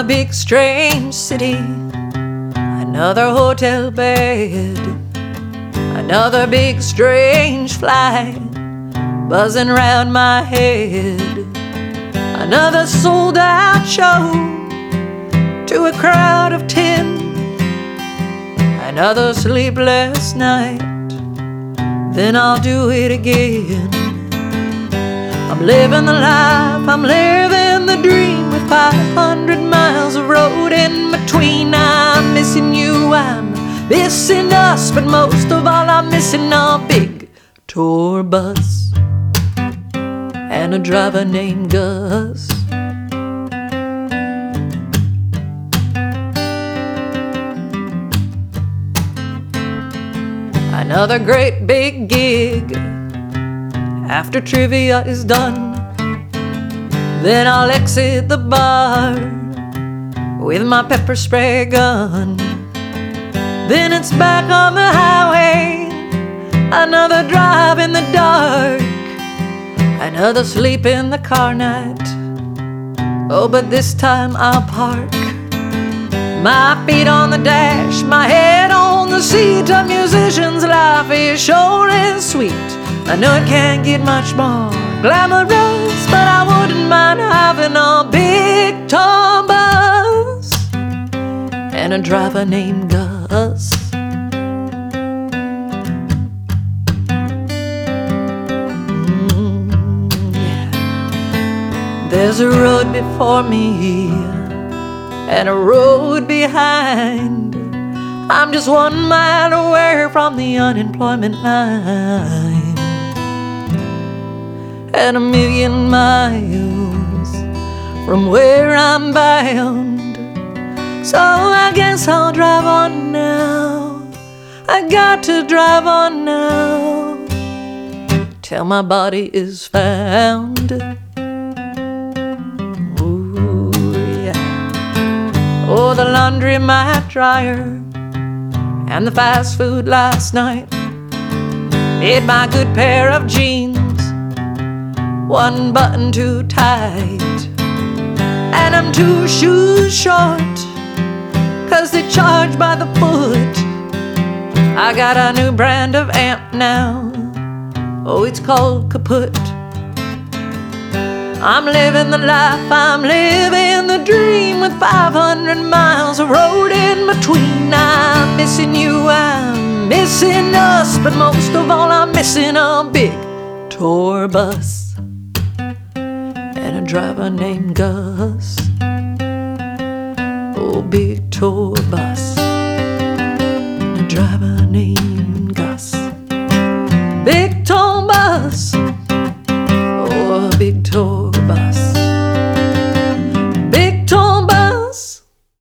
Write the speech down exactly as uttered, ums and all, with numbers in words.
big strange city, another hotel bed, another big strange flight buzzing around my head, another sold out show to a crowd of ten, another sleepless night, then I'll do it again. I'm living the life, I'm living the dream, with five hundred miles of road in between. I'm missing you, I'm missing us, but most of all I'm missing a big tour bus and a driver named Gus. Another great big gig, after trivia is done, then I'll exit the bar with my pepper spray gun. Then it's back on the highway, another drive in the dark, another sleep in the car night. Oh, but this time I'll park my feet on the dash, my head on the seat. A musician's life is short and sweet. I know it can't get much more glamorous, but I wouldn't mind having a big tour bus and a driver named Gus. Mm, yeah. There's a road before me and a road behind. I'm just one mile away from the unemployment line, and a million miles from where I'm bound. So I guess I'll drive on now, I got to drive on now, till my body is found. Ooh, yeah. Oh, the laundromat dryer and the fast food last night made my good pair of jeans one button too tight, and I'm two shoes short, cause they charge by the foot. I got a new brand of amp now, oh, it's called kaput. I'm living the life, I'm living the dream, with five hundred miles of road in between. I'm missing you, I'm missing us, but most of all I'm missing a big tour bus and a driver named Gus. Oh, big tour bus and a driver named Gus.